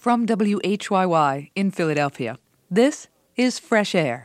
From WHYY in Philadelphia, this is Fresh Air.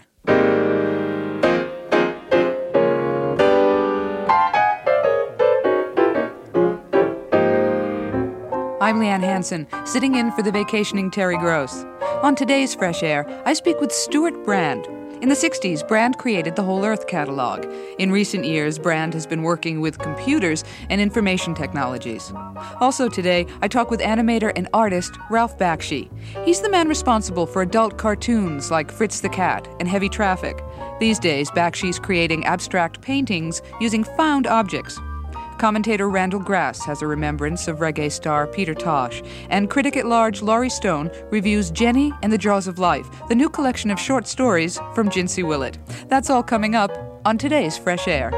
I'm Leanne Hansen, sitting in for the vacationing Terry Gross. On today's Fresh Air, I speak with Stewart Brand. In the 60s, Brand created the Whole Earth catalog. In recent years, Brand has been working with computers and information technologies. Also today, I talk with animator and artist Ralph Bakshi. He's the man responsible for adult cartoons like Fritz the Cat and Heavy Traffic. These days, Bakshi's creating abstract paintings using found objects. Commentator Randall Grass has a remembrance of reggae star Peter Tosh, and critic-at-large Laurie Stone reviews Jenny and the Jaws of Life, the new collection of short stories from Jinsey Willett. That's all coming up on today's Fresh Air.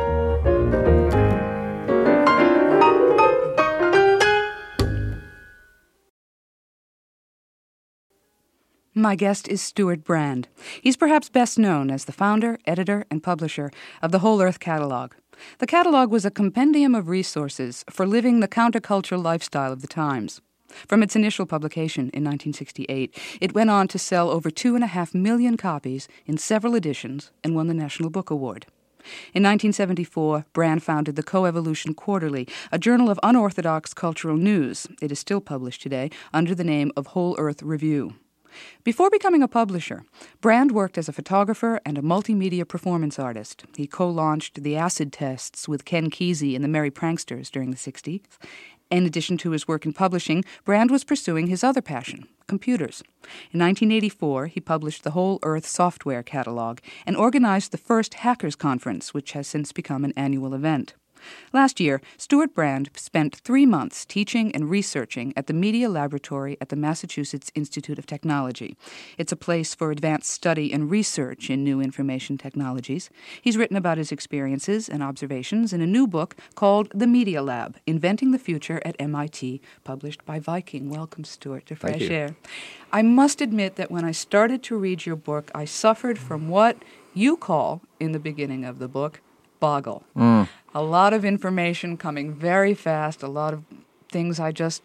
My guest is Stewart Brand. He's perhaps best known as the founder, editor, and publisher of the Whole Earth catalog. The catalog was a compendium of resources for living the counterculture lifestyle of the times. From its initial publication in 1968, it went on to sell over 2.5 million copies in several editions and won the National Book Award. In 1974, Brand founded the Coevolution Quarterly, a journal of unorthodox cultural news. It is still published today under the name of Whole Earth Review. Before becoming a publisher, Brand worked as a photographer and a multimedia performance artist. He co-launched the acid tests with Ken Kesey and the Merry Pranksters during the 60s. In addition to his work in publishing, Brand was pursuing his other passion, computers. In 1984, he published the Whole Earth software catalog and organized the first Hackers Conference, which has since become an annual event. Last year, Stewart Brand spent 3 months teaching and researching at the Media Laboratory at the Massachusetts Institute of Technology. It's a place for advanced study and research in new information technologies. He's written about his experiences and observations in a new book called The Media Lab, Inventing the Future at MIT, published by Viking. Welcome, Stewart, to Fresh Air. I must admit that when I started to read your book, I suffered from what you call, in the beginning of the book, boggle. A lot of information coming very fast, a lot of things I just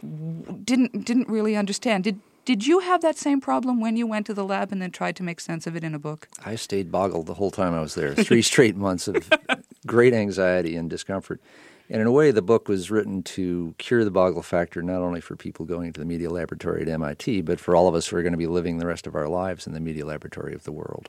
didn't really understand. Did you have that same problem when you went to the lab and then tried to make sense of it in a book? I stayed boggled the whole time I was there. 3 straight months of great anxiety and discomfort. And in a way, the book was written to cure the boggle factor, not only for people going to the Media Laboratory at MIT, but for all of us who are going to be living the rest of our lives in the Media Laboratory of the world.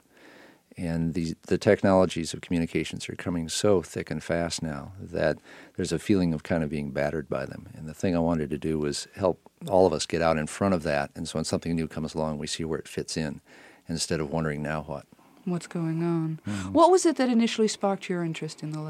And the technologies of communications are coming so thick and fast now that there's a feeling of kind of being battered by them. And the thing I wanted to do was help all of us get out in front of that. And so when something new comes along, we see where it fits in instead of wondering now what. What's going on? Mm-hmm. What was it that initially sparked your interest in the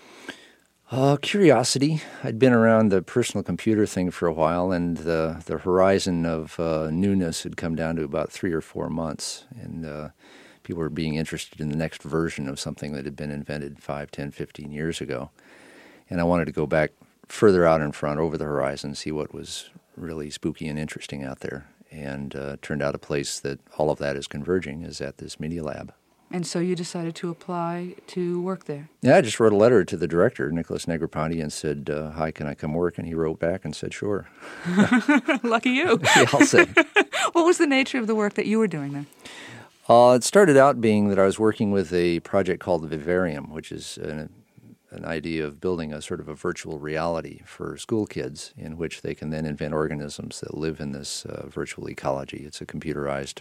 lab? Curiosity. I'd been around the personal computer thing for a while, and the horizon of newness had come down to about 3 or 4 months. And people were being interested in the next version of something that had been invented 5, 10, 15 years ago. And I wanted to go back further out in front, over the horizon, see what was really spooky and interesting out there. And turned out a place that all of that is converging is at this Media Lab. And so you decided to apply to work there? Yeah, I just wrote a letter to the director, Nicholas Negroponte, and said, hi, can I come work? And he wrote back and said, sure. Lucky you. Yeah, I'll say. What was the nature of the work that you were doing there? It started out being that I was working with a project called Vivarium, which is an idea of building a sort of a virtual reality for school kids in which they can then invent organisms that live in this virtual ecology. It's a computerized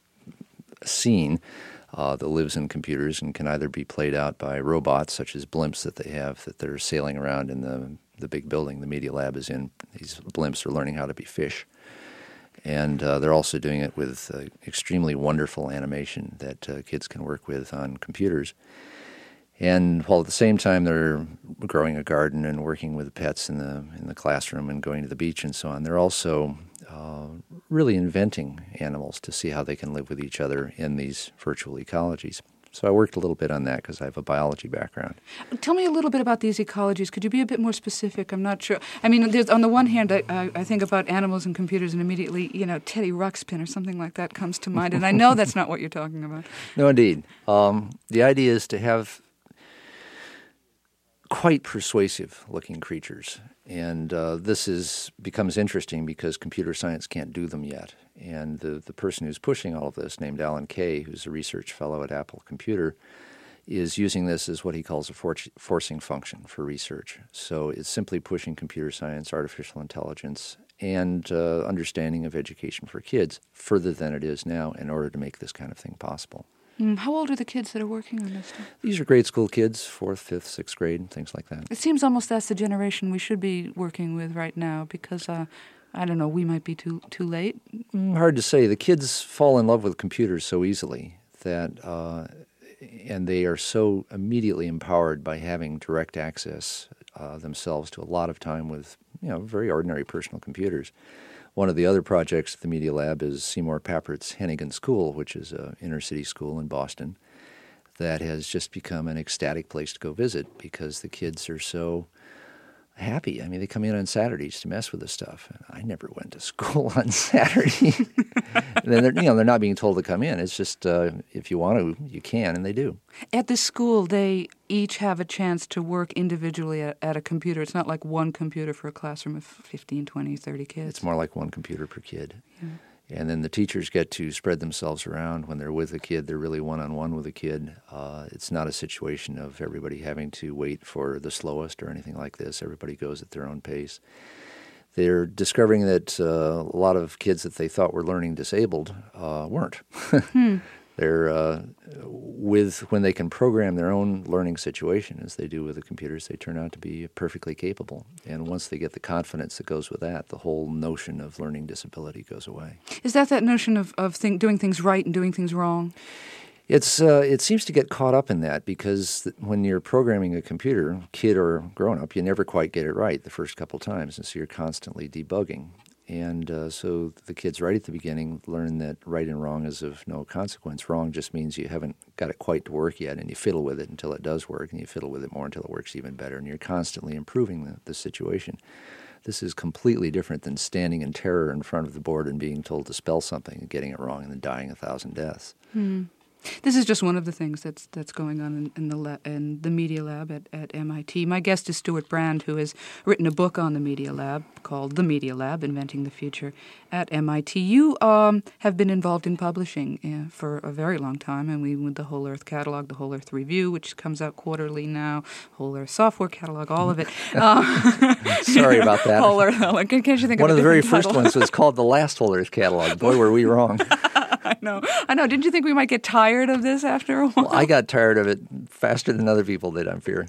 scene that lives in computers and can either be played out by robots, such as blimps that they have that they're sailing around in the big building the Media Lab is in. These blimps are learning how to be fish. And they're also doing it with extremely wonderful animation that kids can work with on computers. And while at the same time they're growing a garden and working with pets in the classroom and going to the beach and so on, they're also really inventing animals to see how they can live with each other in these virtual ecologies. So I worked a little bit on that because I have a biology background. Tell me a little bit about these ecologies. Could you be a bit more specific? I'm not sure. I mean, on the one hand, I think about animals and computers and immediately, Teddy Ruxpin or something like that comes to mind. And I know that's not what you're talking about. No, indeed. The idea is to have quite persuasive-looking creatures And becomes interesting because computer science can't do them yet. And the person who's pushing all of this, named Alan Kay, who's a research fellow at Apple Computer, is using this as what he calls a forcing function for research. So it's simply pushing computer science, artificial intelligence, and understanding of education for kids further than it is now in order to make this kind of thing possible. How old are the kids that are working on this stuff? These are grade school kids, 4th, 5th, 6th grade, and things like that. It seems almost that's the generation we should be working with right now because, I don't know, we might be too late. Hard to say. The kids fall in love with computers so easily that, and they are so immediately empowered by having direct access themselves to a lot of time with, very ordinary personal computers. One of the other projects at the Media Lab is Seymour Papert's Hennigan School, which is an inner-city school in Boston that has just become an ecstatic place to go visit because the kids are so happy. I mean, they come in on Saturdays to mess with this stuff. And I never went to school on Saturday. And then they're not being told to come in. It's just if you want to, you can, and they do. At the school, they each have a chance to work individually at a computer. It's not like one computer for a classroom of 15, 20, 30 kids. It's more like one computer per kid. Yeah. And then the teachers get to spread themselves around. When they're with a kid, they're really one-on-one with a kid. It's not a situation of everybody having to wait for the slowest or anything like this. Everybody goes at their own pace. They're discovering that a lot of kids that they thought were learning disabled weren't. They're when they can program their own learning situation as they do with the computers, they turn out to be perfectly capable. And once they get the confidence that goes with that, the whole notion of learning disability goes away. Is that notion of doing things right and doing things wrong? It seems to get caught up in that because when you're programming a computer, kid or grown-up, you never quite get it right the first couple times, and so you're constantly debugging. And so the kids right at the beginning learn that right and wrong is of no consequence. Wrong just means you haven't got it quite to work yet, and you fiddle with it until it does work, and you fiddle with it more until it works even better, and you're constantly improving the situation. This is completely different than standing in terror in front of the board and being told to spell something and getting it wrong and then dying 1,000 deaths. This is just one of the things that's going on in the Media Lab at MIT. My guest is Stewart Brand, who has written a book on the Media Lab called The Media Lab, Inventing the Future at MIT. You have been involved in publishing for a very long time, and with the Whole Earth Catalog, the Whole Earth Review, which comes out quarterly now, Whole Earth Software Catalog, all of it. Sorry about that. Whole Earth. Can't you think one of the very title? first ones was called the Last Whole Earth Catalog. Boy, were we wrong. I know. Didn't you think we might get tired of this after a while? Well, I got tired of it faster than other people did, I'm fearing.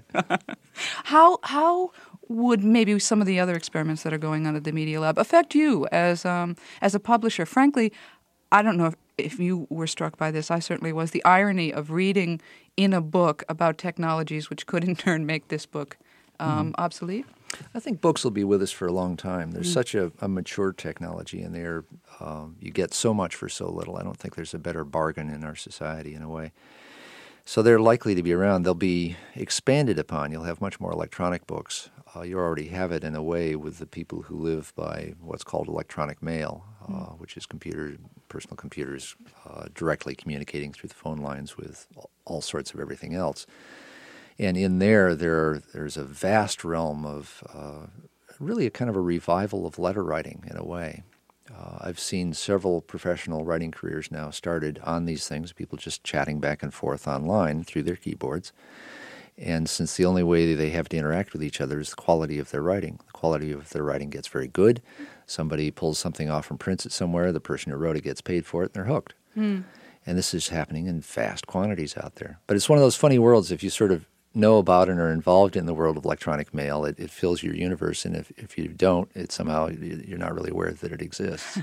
How would maybe some of the other experiments that are going on at the Media Lab affect you as a publisher? Frankly, I don't know if you were struck by this. I certainly was. The irony of reading in a book about technologies which could in turn make this book obsolete. I think books will be with us for a long time. There's such a mature technology, and you get so much for so little. I don't think there's a better bargain in our society in a way. So they're likely to be around. They'll be expanded upon. You'll have much more electronic books. You already have it in a way with the people who live by what's called electronic mail, which is personal computers directly communicating through the phone lines with all sorts of everything else. And in there's a vast realm of really a kind of a revival of letter writing in a way. I've seen several professional writing careers now started on these things, people just chatting back and forth online through their keyboards. And since the only way they have to interact with each other is the quality of their writing, the quality of their writing gets very good. Somebody pulls something off and prints it somewhere, the person who wrote it gets paid for it, and they're hooked. And this is happening in vast quantities out there. But it's one of those funny worlds if you sort of know about and are involved in the world of electronic mail, it fills your universe, and if you don't, it somehow you're not really aware that it exists.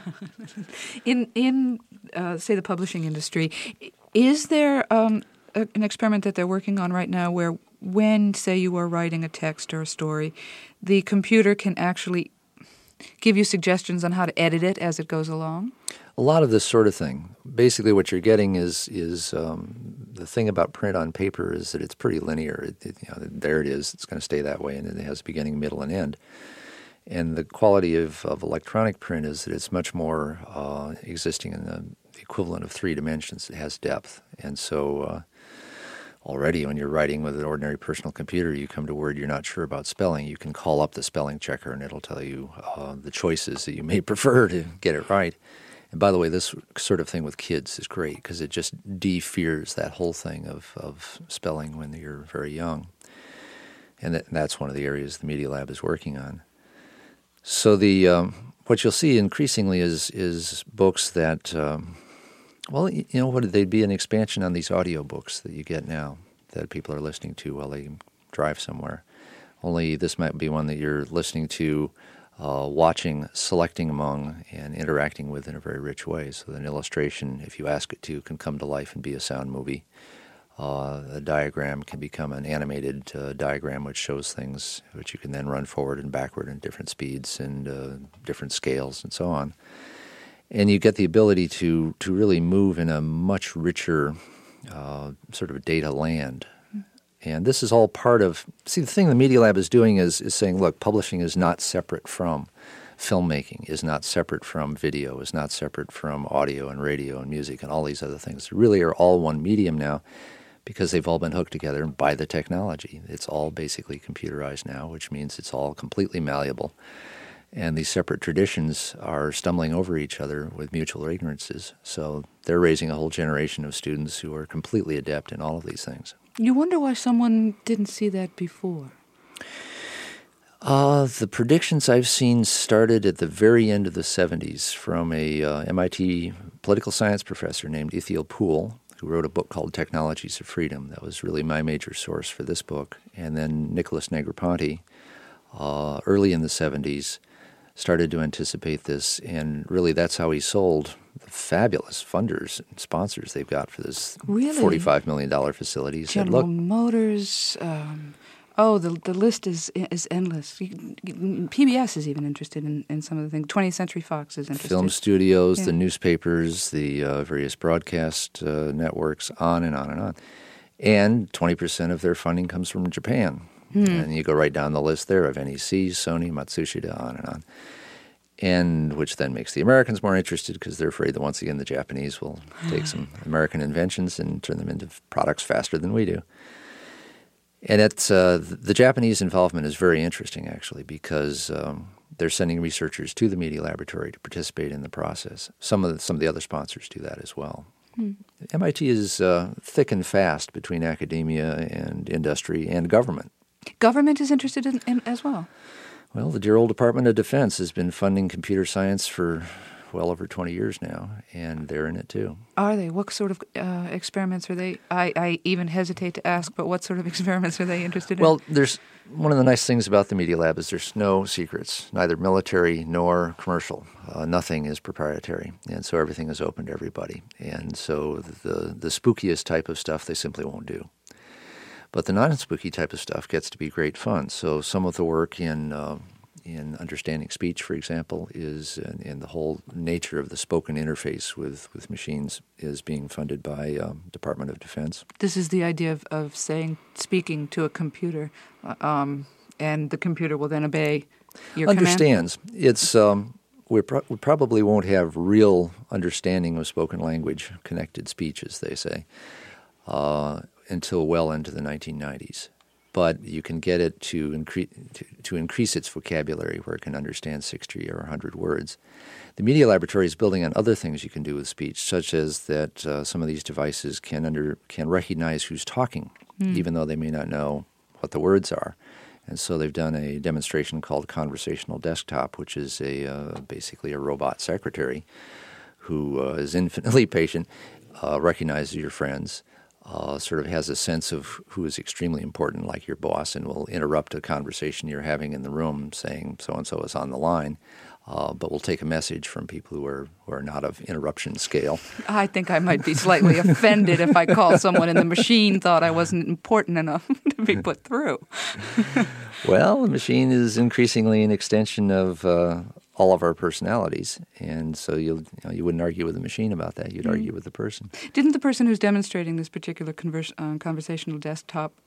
In say the publishing industry, is there an experiment that they're working on right now where when, say, you are writing a text or a story, the computer can actually give you suggestions on how to edit it as it goes along? A lot of this sort of thing. Basically what you're getting is the thing about print on paper is that it's pretty linear. There it is. It's going to stay that way, and it has a beginning, middle, and end. And the quality of electronic print is that it's much more existing in the equivalent of 3 dimensions. It has depth. And so already when you're writing with an ordinary personal computer, you come to a word you're not sure about spelling, you can call up the spelling checker and it'll tell you the choices that you may prefer to get it right. And by the way, this sort of thing with kids is great because it just de-fears that whole thing of spelling when you're very young. And that's one of the areas the Media Lab is working on. So what you'll see increasingly is books that... they'd be an expansion on these audio books that you get now that people are listening to while they drive somewhere. Only this might be one that you're listening to, watching, selecting among, and interacting with in a very rich way. So that an illustration, if you ask it to, can come to life and be a sound movie. A diagram can become an animated diagram which shows things which you can then run forward and backward in different speeds and different scales and so on. And you get the ability to really move in a much richer sort of data land. And this is all part of... See, the thing the Media Lab is doing is saying, look, publishing is not separate from filmmaking, is not separate from video, is not separate from audio and radio and music and all these other things. They really are all one medium now because they've all been hooked together by the technology. It's all basically computerized now, which means it's all completely malleable. And these separate traditions are stumbling over each other with mutual ignorances. So they're raising a whole generation of students who are completely adept in all of these things. You wonder why someone didn't see that before. The predictions I've seen started at the very end of the 70s from a MIT political science professor named Ithiel Poole, who wrote a book called Technologies of Freedom. That was really my major source for this book. And then Nicholas Negroponte, early in the 70s, started to anticipate this, and really that's how he sold the fabulous funders and sponsors they've got for this $45 million facility. He General said, look, Motors, the list is endless. PBS is even interested in some of the things. 20th Century Fox is interested. Film studios, the newspapers, the various broadcast networks, on and on and on. And 20% of their funding comes from Japan. And you go right down the list there of NEC, Sony, Matsushita, on and on. And which then makes the Americans more interested because they're afraid that once again the Japanese will take some American inventions and turn them into products faster than we do. And it's the Japanese involvement is very interesting actually because they're sending researchers to the Media Laboratory to participate in the process. Some of the other sponsors do that as well. MIT is thick and fast between academia and industry and government. Government is interested in as well. Well, the dear old Department of Defense has been funding computer science for well over 20 years now, and they're in it too. Are they? What sort of experiments are they? I even hesitate to ask, but what sort of experiments are they interested in? Well, there's one of the nice things about the Media Lab is there's no secrets, neither military nor commercial. Nothing is proprietary, and so everything is open to everybody. And so the spookiest type of stuff they simply won't do. But the non-spooky type of stuff gets to be great fun. So some of the work in understanding speech, for example, is in the whole nature of the spoken interface with machines is being funded by Department of Defense. This is the idea of speaking to a computer, and the computer will then obey your Understands. command? It's we probably won't have real understanding of spoken language, connected speech, as they say, until well into the 1990s. But you can get it to increase its vocabulary where it can understand 60 or 100 words. The Media Laboratory is building on other things you can do with speech, such as that some of these devices can recognize who's talking, even though they may not know what the words are. And so they've done a demonstration called Conversational Desktop, which is basically a robot secretary who is infinitely patient, recognizes your friends, sort of has a sense of who is extremely important, like your boss, and will interrupt a conversation you're having in the room saying so-and-so is on the line, but will take a message from people who are not of interruption scale. I think I might be slightly offended if I called someone and the machine thought I wasn't important enough to be put through. Well, the machine is increasingly an extension of all of our personalities, and so you wouldn't argue with the machine about that. You'd argue with the person. Didn't the person who's demonstrating this particular conversational desktop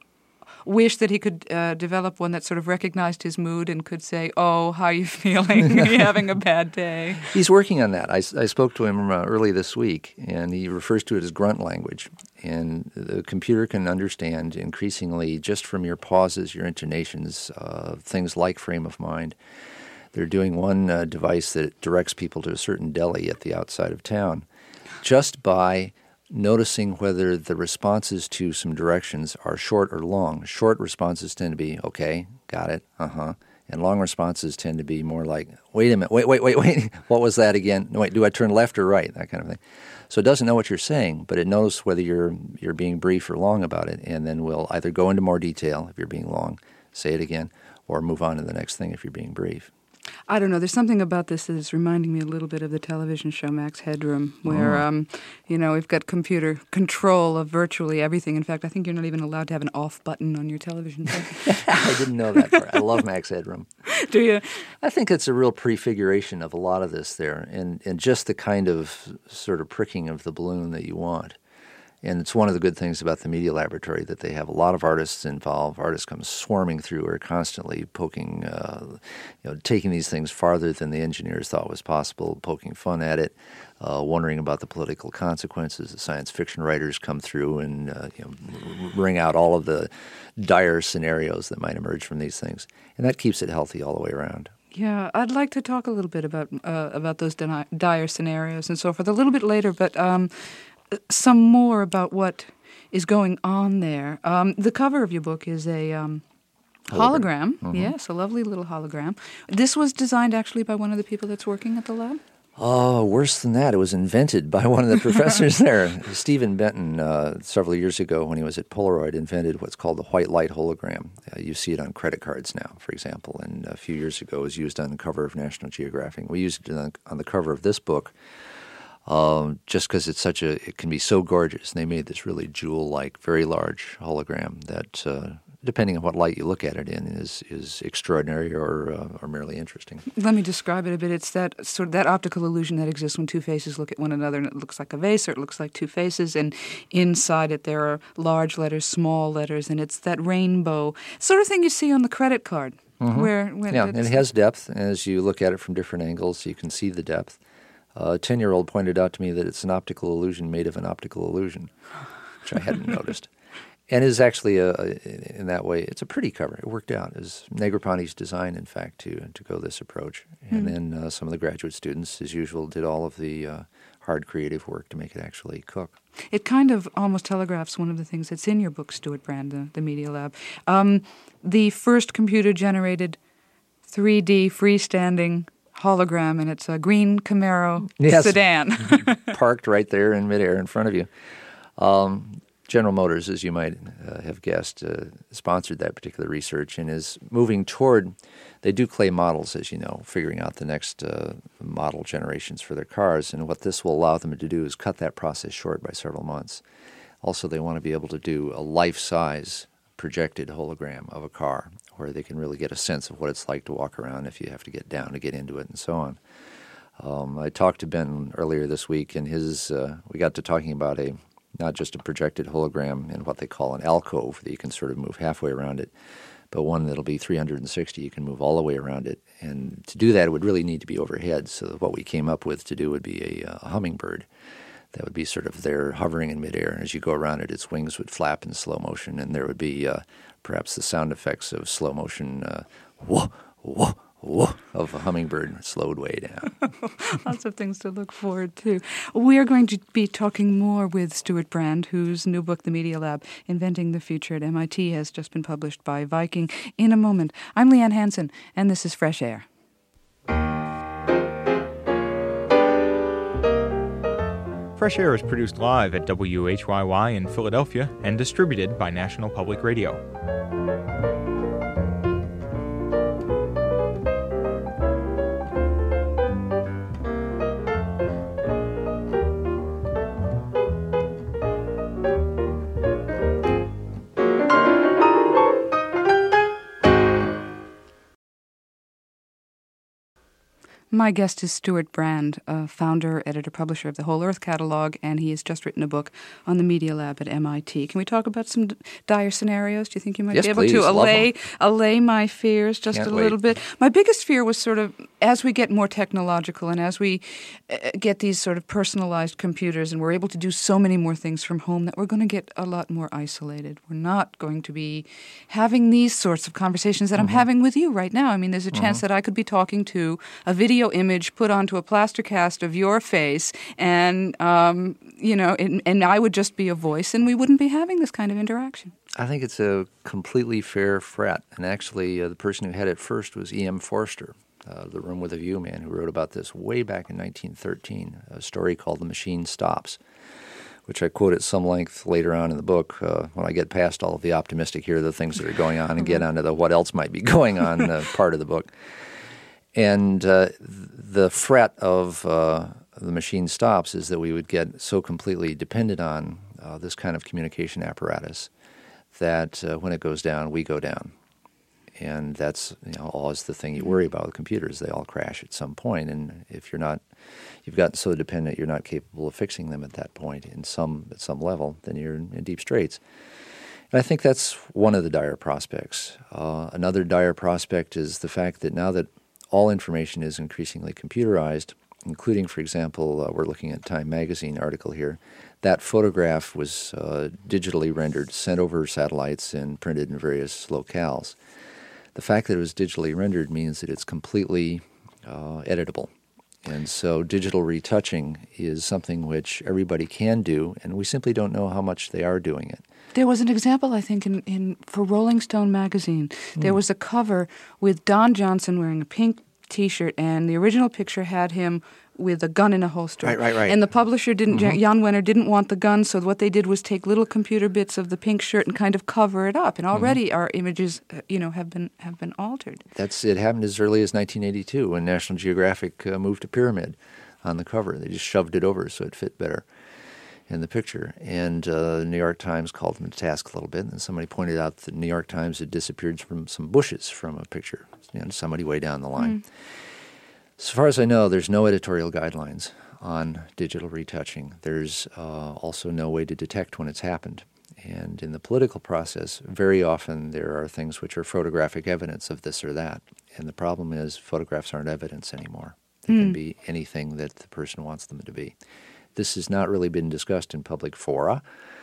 wish that he could develop one that sort of recognized his mood and could say, "Oh, how are you feeling? Are you having a bad day?" He's working on that. I spoke to him early this week, and he refers to it as grunt language. And the computer can understand increasingly just from your pauses, your intonations, things like frame of mind. They're doing one device that directs people to a certain deli at the outside of town just by noticing whether the responses to some directions are short or long. Short responses tend to be, okay, got it, uh-huh. And long responses tend to be more like, wait a minute, wait, what was that again? No, wait, do I turn left or right? That kind of thing. So it doesn't know what you're saying, but it knows whether you're being brief or long about it, and then will either go into more detail if you're being long, say it again, or move on to the next thing if you're being brief. I don't know. There's something about this that is reminding me a little bit of the television show Max Headroom, where, we've got computer control of virtually everything. In fact, I think you're not even allowed to have an off button on your television set. I didn't know that part. I love Max Headroom. Do you? I think it's a real prefiguration of a lot of this there, and just the kind of sort of pricking of the balloon that you want. And it's one of the good things about the Media Laboratory that they have a lot of artists involved. Artists come swarming through, are constantly poking, taking these things farther than the engineers thought was possible, poking fun at it, wondering about the political consequences. The science fiction writers come through and bring out all of the dire scenarios that might emerge from these things, and that keeps it healthy all the way around. Yeah, I'd like to talk a little bit about those dire scenarios and so forth a little bit later, but some more about what is going on there. The cover of your book is a hologram. Mm-hmm. Yes, a lovely little hologram. This was designed actually by one of the people that's working at the lab? Oh, worse than that. It was invented by one of the professors there. Stephen Benton, several years ago when he was at Polaroid, invented what's called the white light hologram. You see it on credit cards now, for example, and a few years ago it was used on the cover of National Geographic. We used it on the cover of this book. Just because it can be so gorgeous. And they made this really jewel-like, very large hologram that, depending on what light you look at it in, is extraordinary or merely interesting. Let me describe it a bit. It's that optical illusion that exists when two faces look at one another, and it looks like a vase, or it looks like two faces, and inside it there are large letters, small letters, and it's that rainbow sort of thing you see on the credit card. Mm-hmm. And it has depth. As you look at it from different angles, you can see the depth. A 10-year-old pointed out to me that it's an optical illusion made of an optical illusion, which I hadn't noticed. And is actually, in that way, it's a pretty cover. It worked out. It was Negroponte's design, in fact, to go this approach. And then some of the graduate students, as usual, did all of the hard creative work to make it actually cook. It kind of almost telegraphs one of the things that's in your book, Stuart Brand, the Media Lab. The first computer-generated 3D freestanding hologram, and it's a green Camaro sedan. Parked right there in midair in front of you. General Motors, as you might have guessed, sponsored that particular research and is moving toward, they do clay models, as you know, figuring out the next model generations for their cars, and what this will allow them to do is cut that process short by several months. Also, they want to be able to do a life-size projected hologram of a car where they can really get a sense of what it's like to walk around if you have to get down to get into it and so on. I talked to Ben earlier this week, and we got to talking about not just a projected hologram in what they call an alcove that you can sort of move halfway around it, but one that'll be 360, you can move all the way around it. And to do that, it would really need to be overhead. So what we came up with to do would be a hummingbird that would be sort of there hovering in midair. And as you go around it, its wings would flap in slow motion, and there would be perhaps the sound effects of slow motion, whoa, whoa, whoa, of a hummingbird slowed way down. Lots of things to look forward to. We are going to be talking more with Stuart Brand, whose new book, The Media Lab, Inventing the Future at MIT, has just been published by Viking, in a moment. I'm Leanne Hansen, and this is Fresh Air. Fresh Air is produced live at WHYY in Philadelphia and distributed by National Public Radio. My guest is Stewart Brand, founder, editor, publisher of the Whole Earth Catalog, and he has just written a book on the Media Lab at MIT. Can we talk about some dire scenarios? Do you think you might be able to allay my fears just a little bit? My biggest fear was sort of, as we get more technological and as we get these sort of personalized computers and we're able to do so many more things from home, that we're going to get a lot more isolated. We're not going to be having these sorts of conversations that I'm having with you right now. I mean, there's a chance that I could be talking to a video image put onto a plaster cast of your face, and and I would just be a voice, and we wouldn't be having this kind of interaction. I think it's a completely fair threat, and actually the person who had it first was E.M. Forster, the Room with a View man, who wrote about this way back in 1913, a story called The Machine Stops, which I quote at some length later on in the book when I get past all of the optimistic, here are the things that are going on, and get onto the what else might be going on part of the book. And the threat of the machine stops is that we would get so completely dependent on this kind of communication apparatus that when it goes down, we go down. And that's always the thing you worry about with computers. They all crash at some point. And if you've gotten so dependent you're not capable of fixing them at that point at some level, then you're in deep straits. And I think that's one of the dire prospects. Another dire prospect is the fact that now that all information is increasingly computerized, including, for example, we're looking at Time Magazine article here. That photograph was digitally rendered, sent over satellites, and printed in various locales. The fact that it was digitally rendered means that it's completely editable. And so digital retouching is something which everybody can do, and we simply don't know how much they are doing it. There was an example, I think, for Rolling Stone magazine. There was a cover with Don Johnson wearing a pink T-shirt, and the original picture had him with a gun in a holster. Right. And the publisher Jan Wenner didn't want the gun, so what they did was take little computer bits of the pink shirt and kind of cover it up. And already our images, have been altered. It happened as early as 1982 when National Geographic moved to Pyramid on the cover. They just shoved it over so it fit better in the picture. And the New York Times called them to task a little bit, and somebody pointed out that the New York Times had disappeared from some bushes from a picture, somebody way down the line. As far as I know, there's no editorial guidelines on digital retouching. There's also no way to detect when it's happened. And in the political process, very often there are things which are photographic evidence of this or that. And the problem is photographs aren't evidence anymore. They can be anything that the person wants them to be. This has not really been discussed in public fora,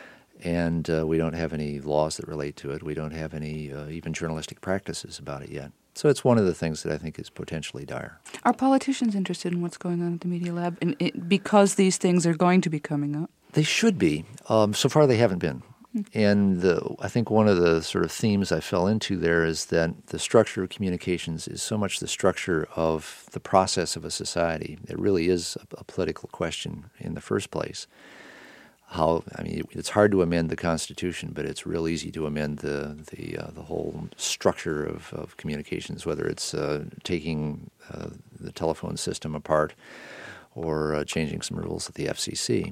and we don't have any laws that relate to it. We don't have any even journalistic practices about it yet. So it's one of the things that I think is potentially dire. Are politicians interested in what's going on at the Media Lab because these things are going to be coming up? They should be. So far they haven't been. And I think one of the sort of themes I fell into there is that the structure of communications is so much the structure of the process of a society. It really is a political question in the first place. It's hard to amend the Constitution, but it's real easy to amend the whole structure of communications, whether it's taking the telephone system apart or changing some rules at the FCC.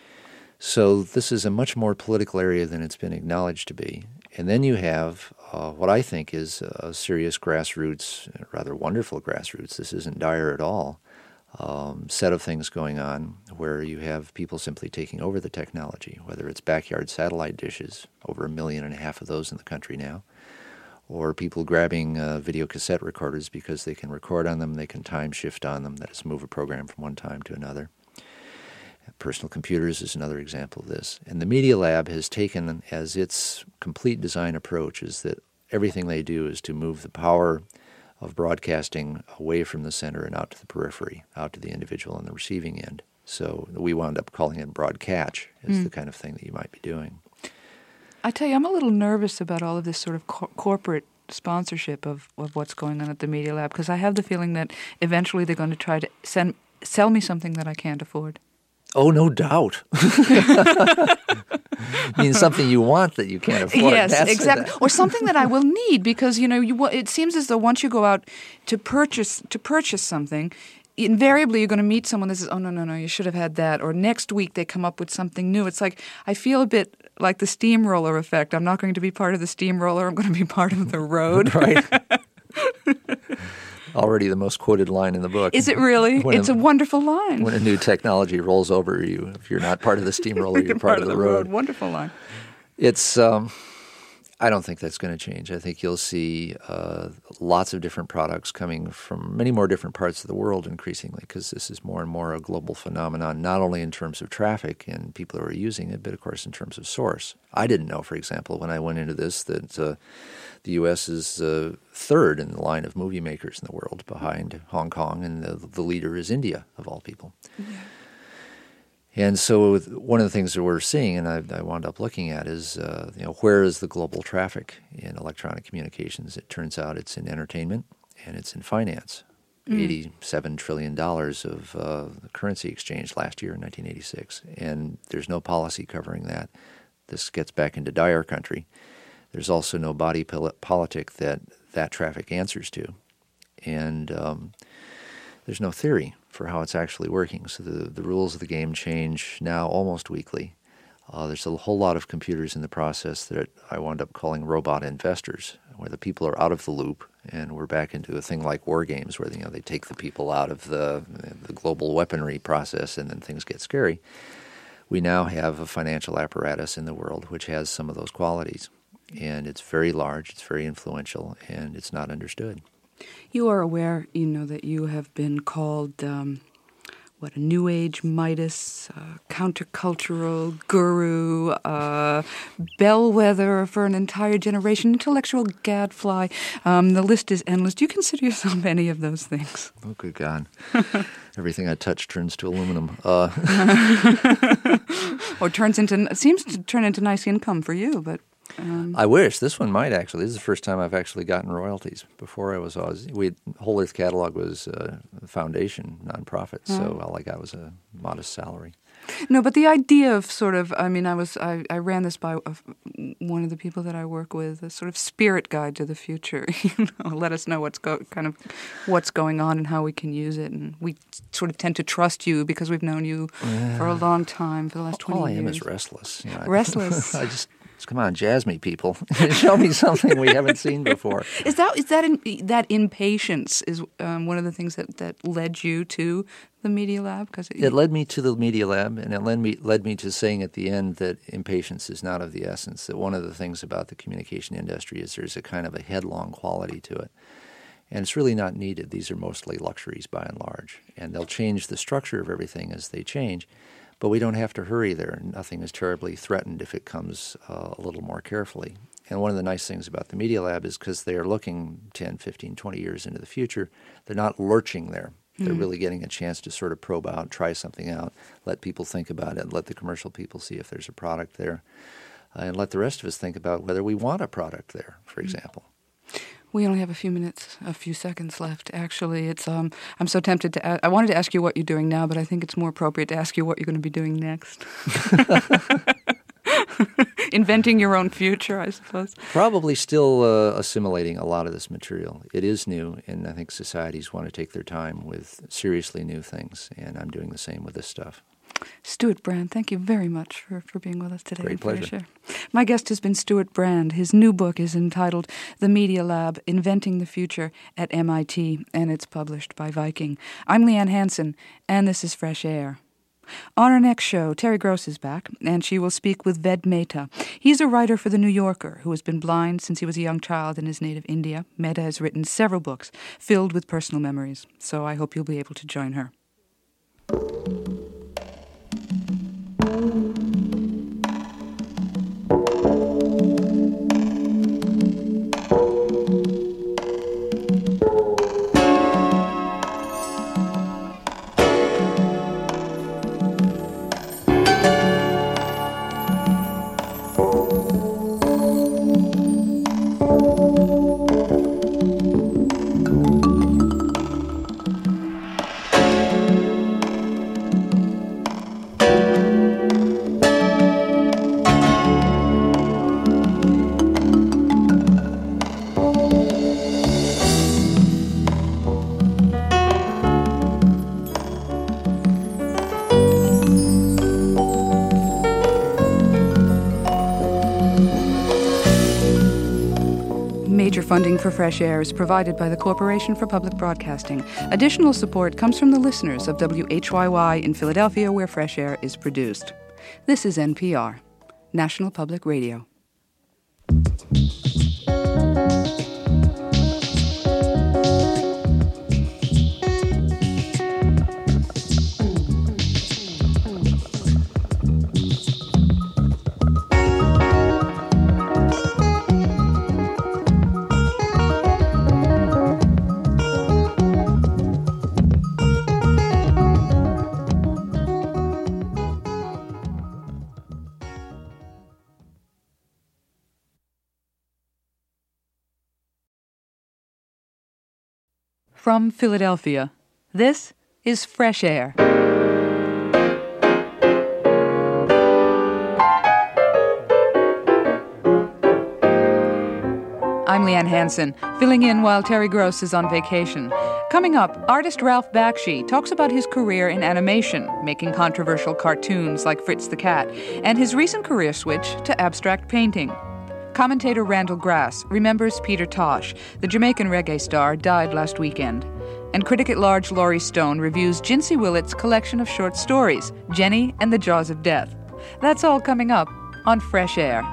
So this is a much more political area than it's been acknowledged to be. And then you have what I think is a serious grassroots, rather wonderful grassroots, this isn't dire at all, set of things going on where you have people simply taking over the technology, whether it's backyard satellite dishes, over 1.5 million of those in the country now, or people grabbing video cassette recorders because they can record on them, they can time shift on them, that is, move a program from one time to another. Personal computers is another example of this. And the Media Lab has taken as its complete design approach is that everything they do is to move the power of broadcasting away from the center and out to the periphery, out to the individual on the receiving end. So we wound up calling it broadcatch is the kind of thing that you might be doing. I tell you, I'm a little nervous about all of this sort of corporate sponsorship of what's going on at the Media Lab, because I have the feeling that eventually they're going to try to sell me something that I can't afford. Oh, no doubt. Means something you want that you can't afford. Yes, exactly. Or something that I will need because, it seems as though once you go out to purchase something, invariably you're going to meet someone that says, oh, no, you should have had that. Or next week they come up with something new. It's like I feel a bit like the steamroller effect. I'm not going to be part of the steamroller. I'm going to be part of the road. Right. Already the most quoted line in the book. Is it really? It's a wonderful line. When a new technology rolls over you, if you're not part of the steamroller, you're part of the road. Wonderful line. It's, I don't think that's going to change. I think you'll see lots of different products coming from many more different parts of the world increasingly, because this is more and more a global phenomenon, not only in terms of traffic and people who are using it, but of course in terms of source. I didn't know, for example, when I went into this, that the U.S. is third in the line of movie makers in the world, behind Hong Kong, and the leader is India, of all people. Yeah. And so one of the things that we're seeing, and I wound up looking at, is where is the global traffic in electronic communications? It turns out it's in entertainment and it's in finance. $87 trillion of currency exchange last year in 1986, and there's no policy covering that. This gets back into dire country. There's also no body politic that traffic answers to, and there's no theory for how it's actually working. So the rules of the game change now almost weekly. There's a whole lot of computers in the process that I wound up calling robot investors, where the people are out of the loop, and we're back into a thing like war games where they take the people out of the global weaponry process, and then things get scary. We now have a financial apparatus in the world which has some of those qualities, and it's very large, it's very influential, and it's not understood. You are aware, that you have been called, a New Age Midas, countercultural guru, bellwether for an entire generation, intellectual gadfly. The list is endless. Do you consider yourself any of those things? Oh, good God. Everything I touch turns to aluminum. Or seems to turn into nice income for you, but... I wish. This one might actually. This is the first time I've actually gotten royalties. Before Whole Earth Catalog was a foundation, nonprofit, so all I got was a modest salary. No, but the idea of sort of, I ran this by one of the people that I work with, a sort of spirit guide to the future. Let us know what's going on and how we can use it, and we sort of tend to trust you because we've known you for a long time, for the last 20 years. All I am is restless. Restless. I just come on, jazz me, people. Show me something we haven't seen before. Is that impatience is one of the things that led you to the Media Lab? It led me to the Media Lab, and it led me to saying at the end that impatience is not of the essence. That one of the things about the communication industry is there's a kind of a headlong quality to it, and it's really not needed. These are mostly luxuries by and large, and they'll change the structure of everything as they change. But we don't have to hurry there. Nothing is terribly threatened if it comes a little more carefully. And one of the nice things about the Media Lab is because they are looking 10, 15, 20 years into the future, they're not lurching there. They're really getting a chance to sort of probe out, try something out, let people think about it, let the commercial people see if there's a product there, and let the rest of us think about whether we want a product there, for example. We only have a few seconds left. Actually, it's I'm so tempted to. I wanted to ask you what you're doing now, but I think it's more appropriate to ask you what you're going to be doing next. Inventing your own future, I suppose. Probably still assimilating a lot of this material. It is new, and I think societies want to take their time with seriously new things, and I'm doing the same with this stuff. Stuart Brand, thank you very much for being with us today. Great pleasure. My guest has been Stuart Brand. His new book is entitled The Media Lab, Inventing the Future at MIT, and it's published by Viking. I'm Leanne Hansen, and this is Fresh Air. On our next show, Terry Gross is back, and she will speak with Ved Mehta. He's a writer for The New Yorker who has been blind since he was a young child in his native India. Mehta has written several books filled with personal memories, so I hope you'll be able to join her. Funding for Fresh Air is provided by the Corporation for Public Broadcasting. Additional support comes from the listeners of WHYY in Philadelphia, where Fresh Air is produced. This is NPR, National Public Radio. From Philadelphia, this is Fresh Air. I'm Leanne Hansen, filling in while Terry Gross is on vacation. Coming up, artist Ralph Bakshi talks about his career in animation, making controversial cartoons like Fritz the Cat, and his recent career switch to abstract painting. Commentator Randall Grass remembers Peter Tosh, the Jamaican reggae star, died last weekend. And critic-at-large Laurie Stone reviews Jinsey Willett's collection of short stories, Jenny and the Jaws of Death. That's all coming up on Fresh Air.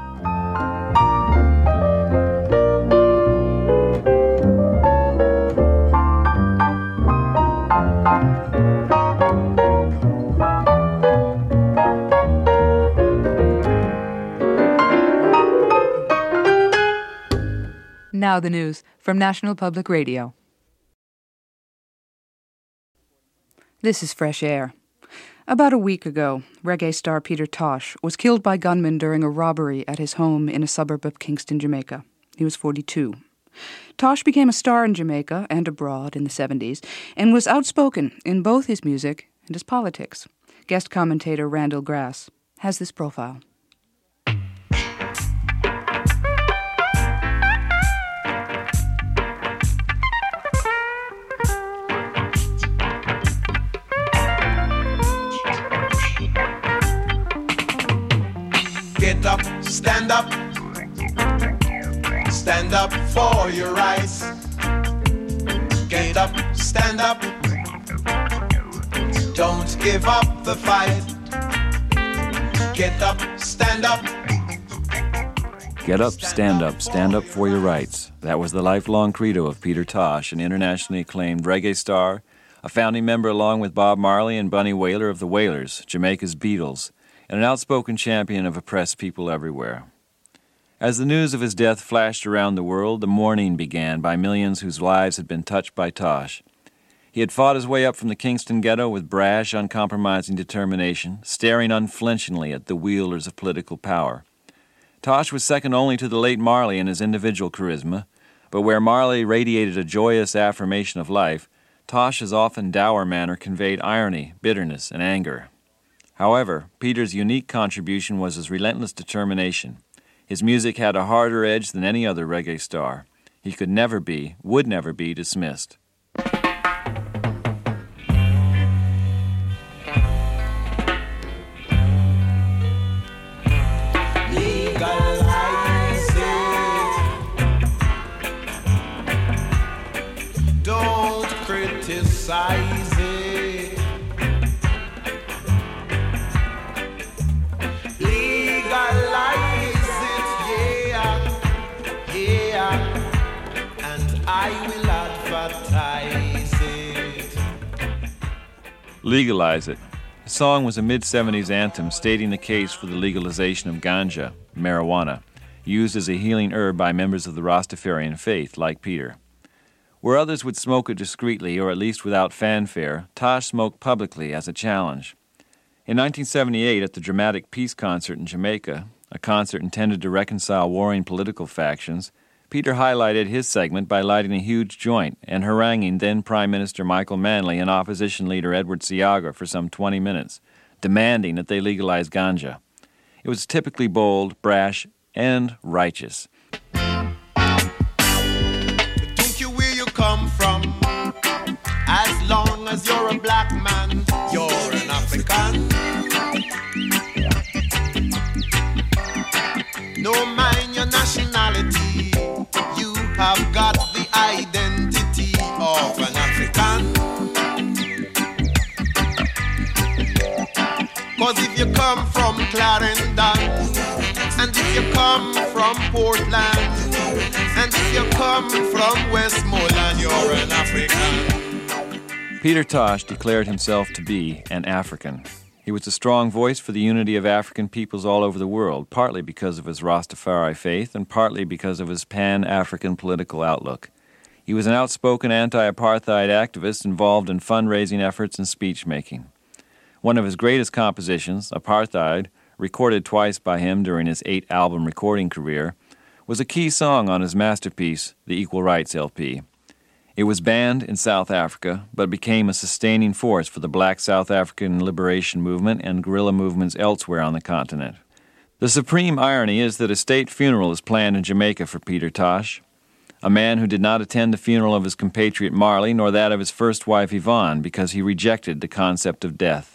Now the news from National Public Radio. This is Fresh Air. About a week ago, reggae star Peter Tosh was killed by gunmen during a robbery at his home in a suburb of Kingston, Jamaica. He was 42. Tosh became a star in Jamaica and abroad in the 70s and was outspoken in both his music and his politics. Guest commentator Randall Grass has this profile. Get up, stand up for your rights. Get up, stand up, don't give up the fight. Get up, stand up. Get up, stand up for your rights. That was the lifelong credo of Peter Tosh, an internationally acclaimed reggae star, a founding member along with Bob Marley and Bunny Wailer of the Wailers, Jamaica's Beatles, and an outspoken champion of oppressed people everywhere. As the news of his death flashed around the world, the mourning began by millions whose lives had been touched by Tosh. He had fought his way up from the Kingston ghetto with brash, uncompromising determination, staring unflinchingly at the wielders of political power. Tosh was second only to the late Marley in his individual charisma, but where Marley radiated a joyous affirmation of life, Tosh's often dour manner conveyed irony, bitterness, and anger. However, Peter's unique contribution was his relentless determination. His music had a harder edge than any other reggae star. He could never be, would never be dismissed. Legalize it. Don't criticize it. I will advertise it. Legalize It. The song was a mid-70s anthem stating the case for the legalization of ganja, marijuana, used as a healing herb by members of the Rastafarian faith, like Peter. Where others would smoke it discreetly, or at least without fanfare, Tosh smoked publicly as a challenge. In 1978, at the Dramatic Peace Concert in Jamaica, a concert intended to reconcile warring political factions, Peter highlighted his segment by lighting a huge joint and haranguing then Prime Minister Michael Manley and opposition leader Edward Seaga for some 20 minutes, demanding that they legalize ganja. It was typically bold, brash, and righteous. Think you where you come from? As long as you're a black man, you're an African. No mind your nationality, you have 'Cause if you come from Clarendon, and if you come from Portland, and if you come from Westmoreland, you're an African. Peter Tosh declared himself to be an African. He was a strong voice for the unity of African peoples all over the world, partly because of his Rastafari faith and partly because of his pan-African political outlook. He was an outspoken anti-apartheid activist involved in fundraising efforts and speech-making. One of his greatest compositions, Apartheid, recorded twice by him during his 8-album recording career, was a key song on his masterpiece, the Equal Rights LP. It was banned in South Africa, but became a sustaining force for the black South African liberation movement and guerrilla movements elsewhere on the continent. The supreme irony is that a state funeral is planned in Jamaica for Peter Tosh, a man who did not attend the funeral of his compatriot Marley nor that of his first wife Yvonne because he rejected the concept of death.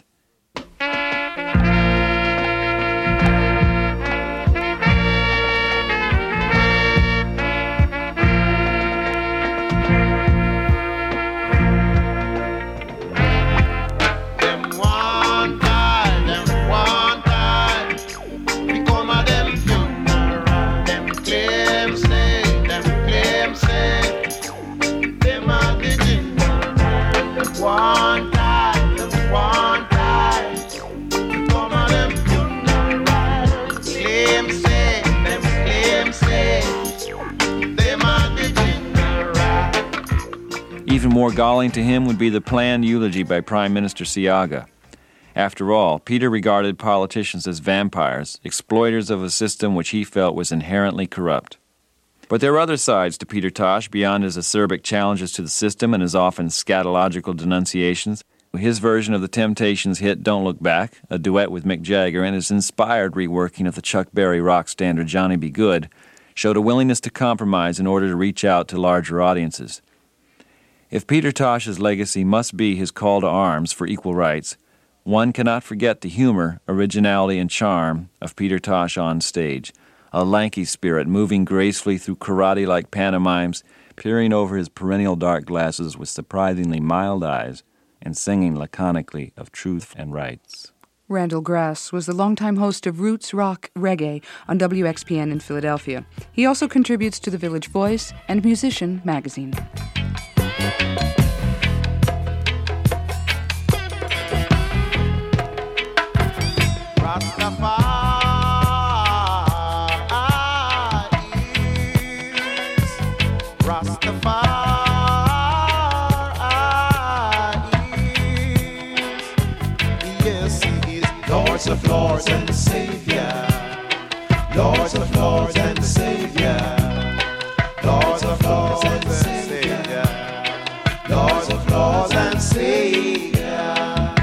Even more galling to him would be the planned eulogy by Prime Minister Siaga. After all, Peter regarded politicians as vampires, exploiters of a system which he felt was inherently corrupt. But there are other sides to Peter Tosh beyond his acerbic challenges to the system and his often scatological denunciations. His version of the Temptations' hit Don't Look Back, a duet with Mick Jagger, and his inspired reworking of the Chuck Berry rock standard Johnny B. Goode, showed a willingness to compromise in order to reach out to larger audiences. If Peter Tosh's legacy must be his call to arms for equal rights, one cannot forget the humor, originality, and charm of Peter Tosh on stage, a lanky spirit moving gracefully through karate-like pantomimes, peering over his perennial dark glasses with surprisingly mild eyes, and singing laconically of truth and rights. Randall Grass was the longtime host of Roots Rock Reggae on WXPN in Philadelphia. He also contributes to The Village Voice and Musician magazine. Lords of Lords and the Savior, Lords of Lords and the Savior, Lords of Lords and the Savior, Lords of Lords and Savior.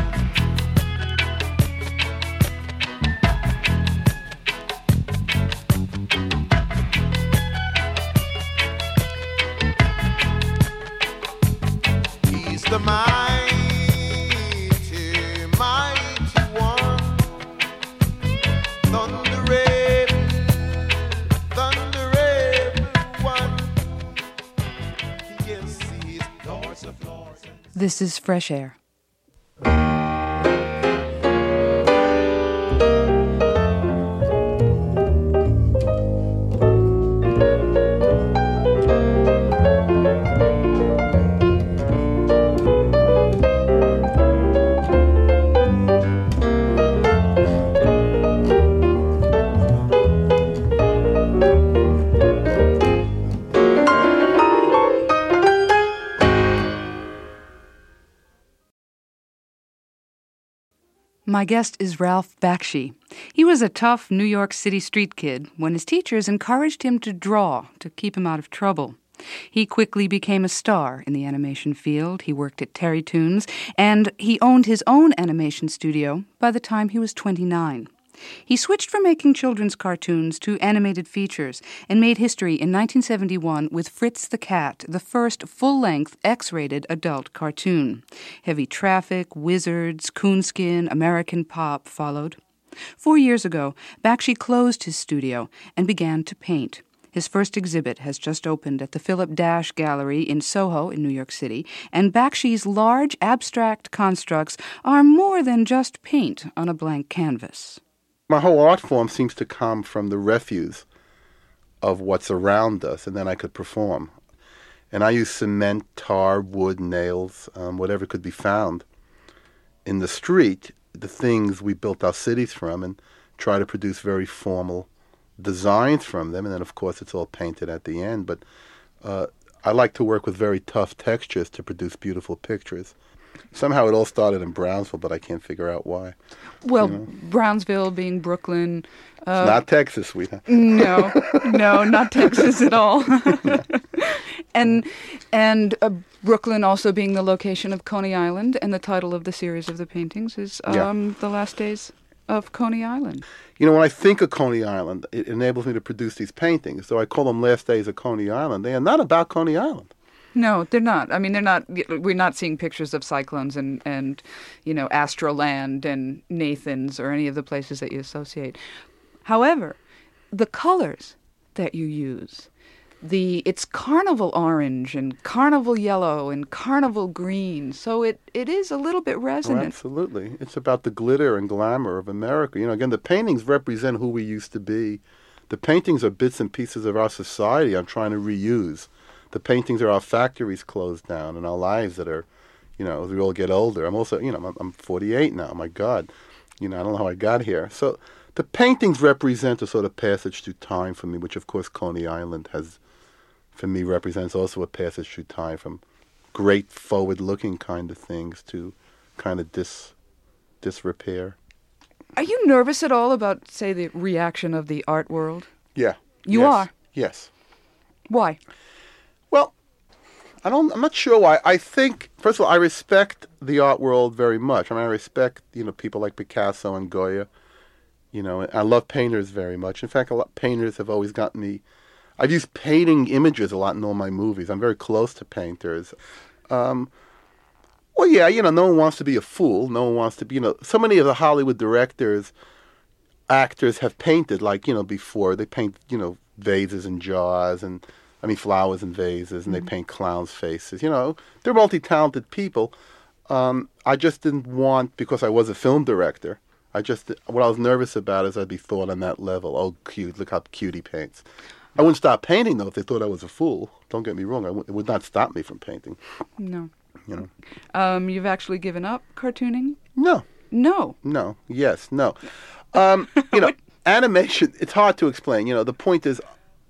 He's the This is Fresh Air. My guest is Ralph Bakshi. He was a tough New York City street kid when his teachers encouraged him to draw to keep him out of trouble. He quickly became a star in the animation field. He worked at Terry Toons, and he owned his own animation studio by the time he was 29. He switched from making children's cartoons to animated features and made history in 1971 with Fritz the Cat, the first full-length X-rated adult cartoon. Heavy Traffic, Wizards, Coonskin, American Pop followed. 4 years ago, Bakshi closed his studio and began to paint. His first exhibit has just opened at the Philip Dash Gallery in Soho in New York City, and Bakshi's large abstract constructs are more than just paint on a blank canvas. My whole art form seems to come from the refuse of what's around us, and then I could perform. And I use cement, tar, wood, nails, whatever could be found in the street, the things we built our cities from, and try to produce very formal designs from them. And then, of course, it's all painted at the end. But I like to work with very tough textures to produce beautiful pictures. Somehow it all started in Brownsville, but I can't figure out why. Well, Brownsville being Brooklyn. It's not Texas, sweetheart. No, not Texas at all. And Brooklyn also being the location of Coney Island, and the title of the series of the paintings is The Last Days of Coney Island. You know, when I think of Coney Island, it enables me to produce these paintings. So I call them Last Days of Coney Island. They are not about Coney Island. No, they're not. I mean, they're not. We're not seeing pictures of cyclones and Astroland and Nathan's or any of the places that you associate. However, the colors that you use, it's carnival orange and carnival yellow and carnival green. So it is a little bit resonant. Oh, absolutely. It's about the glitter and glamour of America. You know, again, the paintings represent who we used to be. The paintings are bits and pieces of our society I'm trying to reuse. The paintings are our factories closed down and our lives that are, as we all get older. I'm also, I'm 48 now. My God. I don't know how I got here. So the paintings represent a sort of passage through time for me, which, of course, Coney Island for me, represents also a passage through time from great forward-looking kind of things to kind of disrepair. Are you nervous at all about, say, the reaction of the art world? Yeah. You yes. are? Yes. Why? Well, I'm not sure why. I think, first of all, I respect the art world very much. I mean, I respect, people like Picasso and Goya. I love painters very much. In fact, painters have always gotten me. I've used painting images a lot in all my movies. I'm very close to painters. Well, yeah, no one wants to be a fool. No one wants to be, so many of the Hollywood directors, actors have painted, like, before. They paint, vases and jars and, flowers and vases, and they paint clowns' faces. They're multi-talented people. I just didn't want, because I was a film director, what I was nervous about is I'd be thought on that level. Oh, cute, look how cute he paints. I wouldn't stop painting, though, if they thought I was a fool. Don't get me wrong. It would not stop me from painting. No. You've actually given up cartooning? No. No. No. Yes. No. Animation, it's hard to explain. The point is,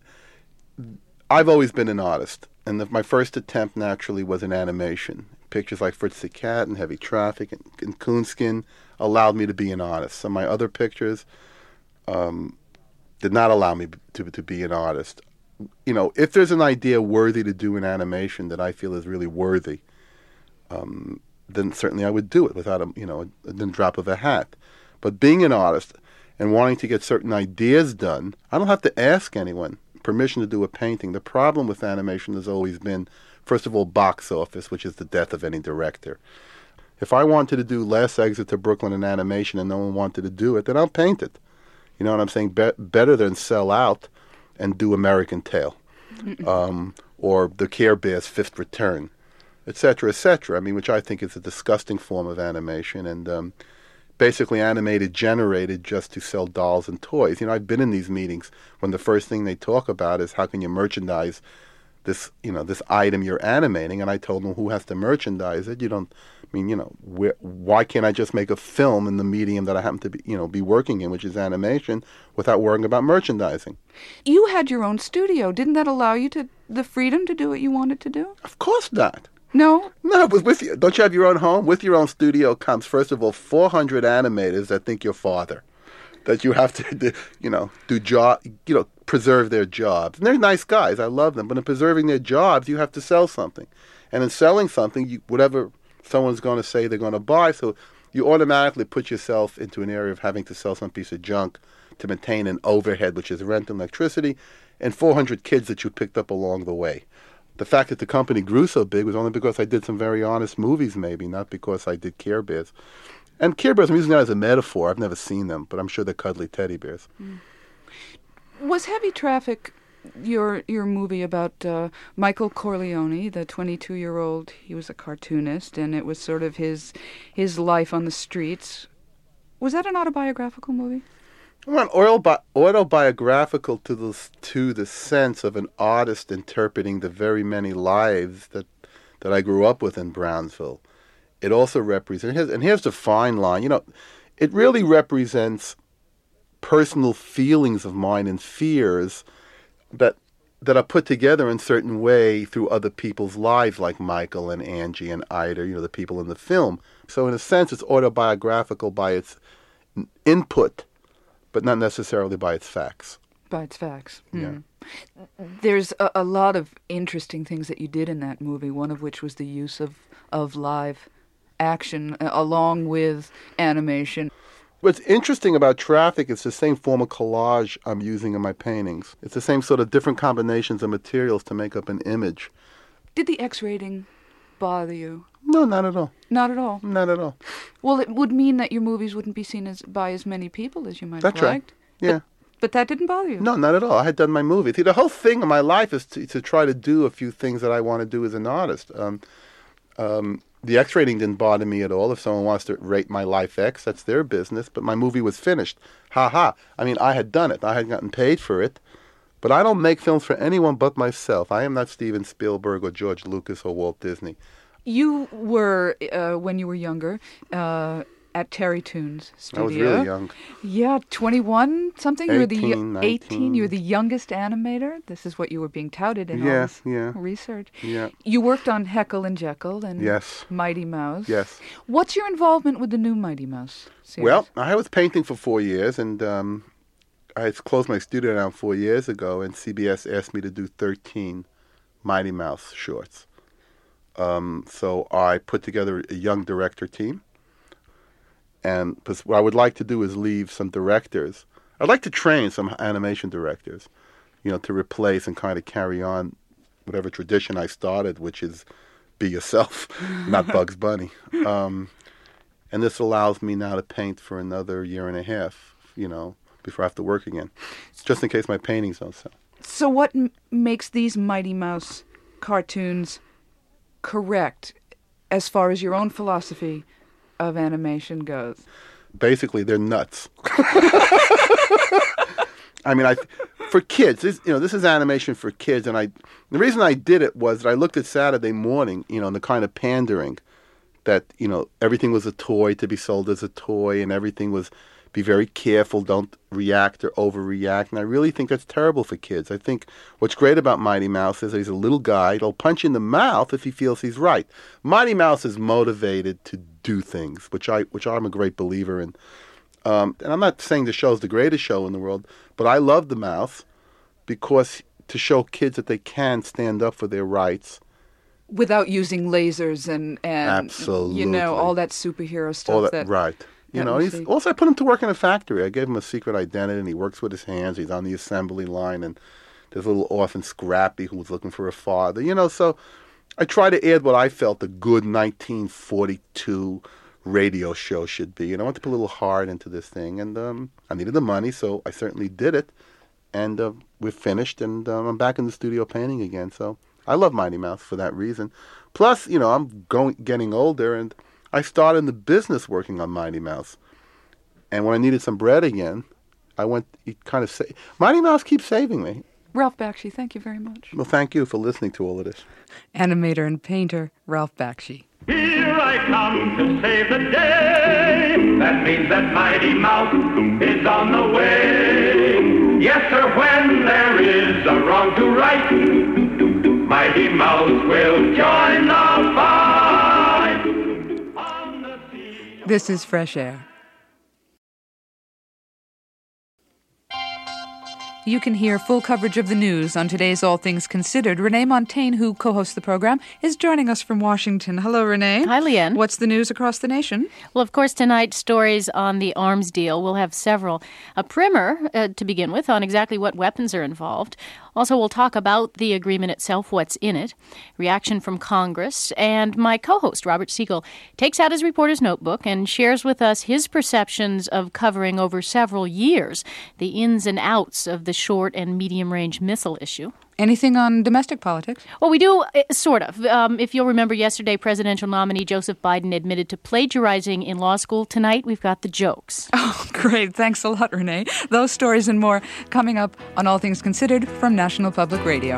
I've always been an artist. And my first attempt, naturally, was in animation. Pictures like Fritz the Cat and Heavy Traffic and Coonskin allowed me to be an artist. Some of my other pictures did not allow me to be an artist. If there's an idea worthy to do in animation that I feel is really worthy, then certainly I would do it without a drop of a hat. But being an artist and wanting to get certain ideas done, I don't have to ask anyone permission to do a painting. The problem with animation has always been, first of all, box office, which is the death of any director. If I wanted to do Last Exit to Brooklyn in animation and no one wanted to do it, then I'll paint it. You know what I'm saying? Better than sell out and do American Tail or the Care Bears' Fifth Return, et cetera, which I think is a disgusting form of animation and basically animated, generated just to sell dolls and toys. I've been in these meetings when the first thing they talk about is how can you merchandise this, this item you're animating, and I told them who has to merchandise it. Why can't I just make a film in the medium that I happen to be working in, which is animation, without worrying about merchandising? You had your own studio. Didn't that allow you the freedom to do what you wanted to do? Of course not. No? No, but don't you have your own home? With your own studio comes, first of all, 400 animators that think you're father. That you have to, do job, preserve their jobs. And they're nice guys. I love them. But in preserving their jobs, you have to sell something. And in selling something, whatever someone's going to say they're going to buy. So you automatically put yourself into an area of having to sell some piece of junk to maintain an overhead, which is rent and electricity, and 400 kids that you picked up along the way. The fact that the company grew so big was only because I did some very honest movies, maybe, not because I did Care Bears. And Care Bears, I'm using that as a metaphor. I've never seen them, but I'm sure they're cuddly teddy bears. Was Heavy Traffic your movie about Michael Corleone, the 22-year-old. He was a cartoonist, and it was sort of his life on the streets. Was that an autobiographical movie? Well, autobiographical to the sense of an artist interpreting the very many lives that I grew up with in Brownsville. It also represents, and here's the fine line, it really represents personal feelings of mine and fears that are put together in a certain way through other people's lives, like Michael and Angie and Ida, the people in the film. So in a sense, it's autobiographical by its input, but not necessarily by its facts. By its facts. Yeah. There's a lot of interesting things that you did in that movie, one of which was the use of live action along with animation. What's interesting about Traffic is the same form of collage I'm using in my paintings. It's the same sort of different combinations of materials to make up an image. Did the X rating bother you? No, not at all. Not at all? Not at all. Well, it would mean that your movies wouldn't be seen by as many people as you might have That's right. liked. Yeah. But that didn't bother you? No, not at all. I had done my movie. See, the whole thing of my life is to try to do a few things that I want to do as an artist. The X rating didn't bother me at all. If someone wants to rate my life X, that's their business. But my movie was finished. Ha. I mean, I had done it. I had gotten paid for it. But I don't make films for anyone but myself. I am not Steven Spielberg or George Lucas or Walt Disney. You were, when you were younger, at Terry Toons studio. I was really young. Yeah, 21 something. 18, 19. You were the youngest animator. This is what you were being touted in all this research. Yeah. You worked on Heckle and Jekyll and Yes. Mighty Mouse. Yes. What's your involvement with the new Mighty Mouse series? Well, I was painting for 4 years, and I had closed my studio down 4 years ago, and CBS asked me to do 13 Mighty Mouse shorts. So I put together a young director team. And what I would like to do is leave some directors. I'd like to train some animation directors, to replace and kind of carry on whatever tradition I started, which is be yourself, not Bugs Bunny. And this allows me now to paint for another year and a half, before I have to work again, just in case my paintings don't sell. So what makes these Mighty Mouse cartoons correct as far as your own philosophy of animation goes? Basically, they're nuts. I mean, for kids, this is animation for kids, and the reason I did it was that I looked at Saturday Morning, and the kind of pandering that everything was a toy to be sold as a toy, and everything was be very careful, don't react or overreact, and I really think that's terrible for kids. I think what's great about Mighty Mouse is that he's a little guy. He'll punch you in the mouth if he feels he's right. Mighty Mouse is motivated to do things, which I'm a great believer in. And I'm not saying the show's the greatest show in the world, but I love the Mouse because to show kids that they can stand up for their rights. Without using lasers and absolutely, all that superhero stuff. Right. Also, I put him to work in a factory. I gave him a secret identity, and he works with his hands. He's on the assembly line, and there's a little orphan Scrappy who was looking for a father. So I try to add what I felt a good 1942 radio show should be. I want to put a little heart into this thing, and I needed the money, so I certainly did it. And we're finished, and I'm back in the studio painting again. So I love Mighty Mouse for that reason. Plus, I'm getting older, and I started in the business working on Mighty Mouse. And when I needed some bread again, Mighty Mouse keeps saving me. Ralph Bakshi, thank you very much. Well, thank you for listening to all of this. Animator and painter Ralph Bakshi. Here I come to save the day. That means that Mighty Mouse is on the way. Yes, sir, when there is a wrong to right, Mighty Mouse will join the fight. This is Fresh Air. You can hear full coverage of the news on today's All Things Considered. Renee Montagne, who co-hosts the program, is joining us from Washington. Hello, Renee. Hi, Leanne. What's the news across the nation? Well, of course, tonight, stories on the arms deal. We'll have several. A primer, to begin with, on exactly what weapons are involved. Also, we'll talk about the agreement itself, what's in it, reaction from Congress, and my co-host, Robert Siegel, takes out his reporter's notebook and shares with us his perceptions of covering over several years the ins and outs of the short and medium-range missile issue. Anything on domestic politics? Well, we do, sort of. If you'll remember yesterday, presidential nominee Joseph Biden admitted to plagiarizing in law school. Tonight, we've got the jokes. Oh, great. Thanks a lot, Renee. Those stories and more coming up on All Things Considered from National Public Radio.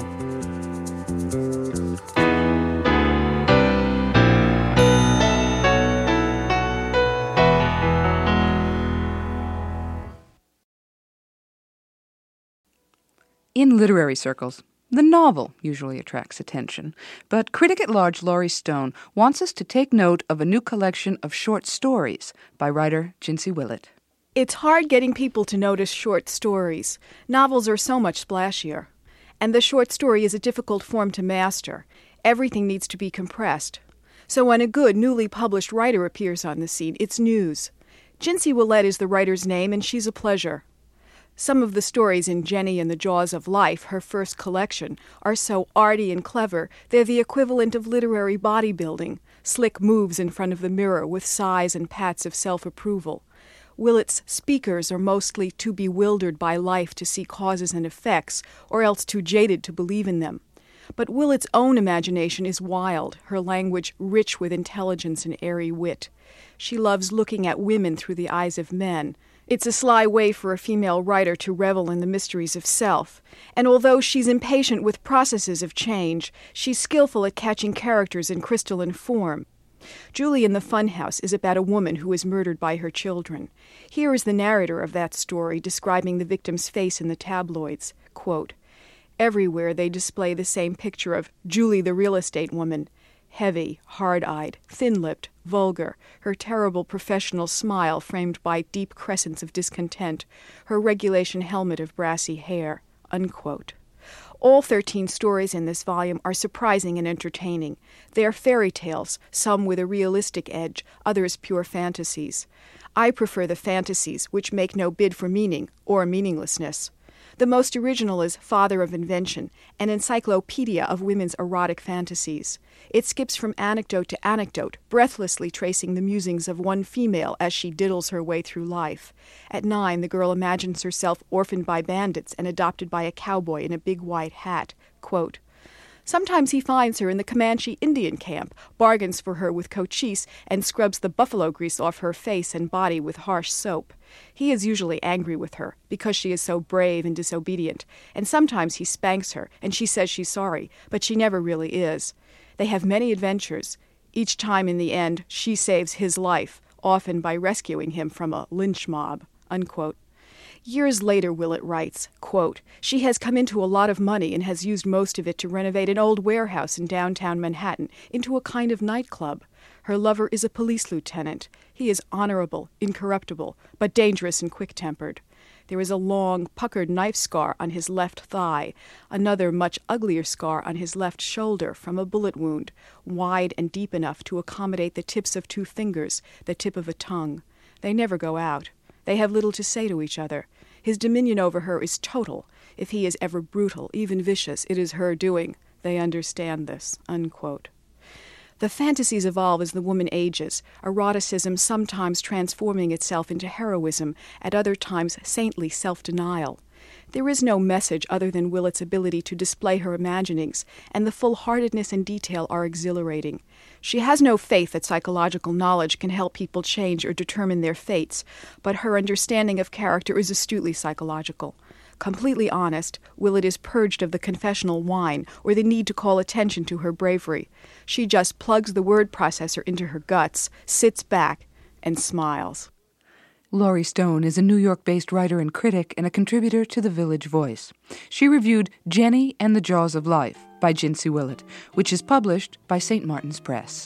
In literary circles, the novel usually attracts attention, but critic-at-large Laurie Stone wants us to take note of a new collection of short stories by writer Jinsey Willett. It's hard getting people to notice short stories. Novels are so much splashier. And the short story is a difficult form to master. Everything needs to be compressed. So when a good, newly published writer appears on the scene, it's news. Jinsey Willett is the writer's name, and she's a pleasure. Some of the stories in Jenny and the Jaws of Life, her first collection, are so arty and clever, they're the equivalent of literary bodybuilding, slick moves in front of the mirror with sighs and pats of self-approval. Willett's speakers are mostly too bewildered by life to see causes and effects, or else too jaded to believe in them. But Willett's own imagination is wild, her language rich with intelligence and airy wit. She loves looking at women through the eyes of men. It's a sly way for a female writer to revel in the mysteries of self. And although she's impatient with processes of change, she's skillful at catching characters in crystalline form. Julie in the Funhouse is about a woman who is murdered by her children. Here is the narrator of that story describing the victim's face in the tabloids. Quote, "Everywhere they display the same picture of Julie the real estate woman. Heavy, hard-eyed, thin-lipped, vulgar, her terrible professional smile framed by deep crescents of discontent, her regulation helmet of brassy hair." Unquote. All 13 stories in this volume are surprising and entertaining. They are fairy tales, some with a realistic edge, others pure fantasies. I prefer the fantasies, which make no bid for meaning or meaninglessness. The most original is Father of Invention, an encyclopedia of women's erotic fantasies. It skips from anecdote to anecdote, breathlessly tracing the musings of one female as she diddles her way through life. At 9, the girl imagines herself orphaned by bandits and adopted by a cowboy in a big white hat. Quote, "Sometimes he finds her in the Comanche Indian camp, bargains for her with cochise, and scrubs the buffalo grease off her face and body with harsh soap. He is usually angry with her, because she is so brave and disobedient, and sometimes he spanks her, and she says she's sorry, but she never really is. They have many adventures. Each time, in the end, she saves his life, often by rescuing him from a lynch mob." Unquote. Years later, Willett writes, quote, "She has come into a lot of money and has used most of it to renovate an old warehouse in downtown Manhattan into a kind of nightclub. Her lover is a police lieutenant. He is honorable, incorruptible, but dangerous and quick-tempered. There is a long, puckered knife scar on his left thigh, another much uglier scar on his left shoulder from a bullet wound, wide and deep enough to accommodate the tips of 2 fingers, the tip of a tongue. They never go out. They have little to say to each other. His dominion over her is total. If he is ever brutal, even vicious, it is her doing. They understand this." Unquote. The fantasies evolve as the woman ages, eroticism sometimes transforming itself into heroism, at other times saintly self-denial. There is no message other than Willett's ability to display her imaginings, and the full-heartedness and detail are exhilarating. She has no faith that psychological knowledge can help people change or determine their fates, but her understanding of character is astutely psychological. Completely honest, Willett is purged of the confessional whine or the need to call attention to her bravery. She just plugs the word processor into her guts, sits back, and smiles. Laurie Stone is a New York-based writer and critic and a contributor to The Village Voice. She reviewed Jenny and the Jaws of Life by Jinsey Willett, which is published by St. Martin's Press.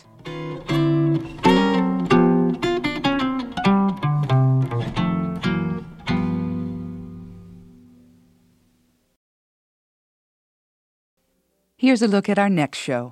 Here's a look at our next show.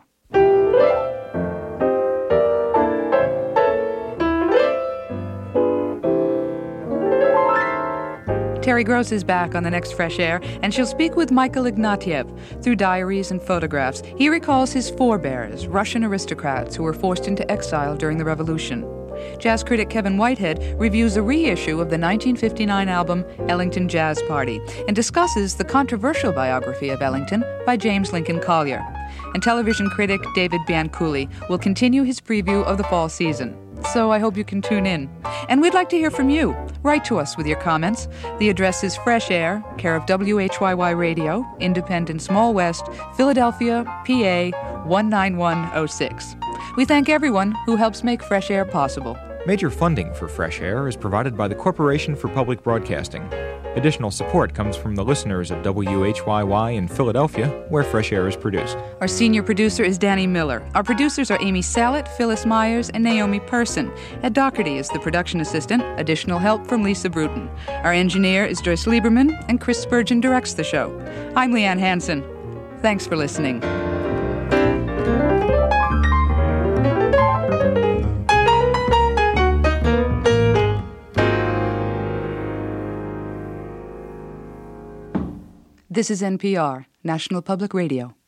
Terry Gross is back on the next Fresh Air, and she'll speak with Michael Ignatiev. Through diaries and photographs, he recalls his forebears, Russian aristocrats who were forced into exile during the Revolution. Jazz critic Kevin Whitehead reviews a reissue of the 1959 album Ellington Jazz Party and discusses the controversial biography of Ellington by James Lincoln Collier. And television critic David Bianculli will continue his preview of the fall season. So I hope you can tune in. And we'd like to hear from you. Write to us with your comments. The address is Fresh Air, care of WHYY Radio, Independent Small West, Philadelphia, PA 19106. We thank everyone who helps make Fresh Air possible. Major funding for Fresh Air is provided by the Corporation for Public Broadcasting. Additional support comes from the listeners of WHYY in Philadelphia, where Fresh Air is produced. Our senior producer is Danny Miller. Our producers are Amy Sallet, Phyllis Myers, and Naomi Person. Ed Doherty is the production assistant. Additional help from Lisa Bruton. Our engineer is Joyce Lieberman, and Chris Spurgeon directs the show. I'm Leanne Hansen. Thanks for listening. This is NPR, National Public Radio.